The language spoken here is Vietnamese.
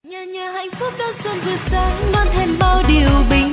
Nhà nhà hạnh phúc đón xuân vừa sáng đón thêm bao điều bình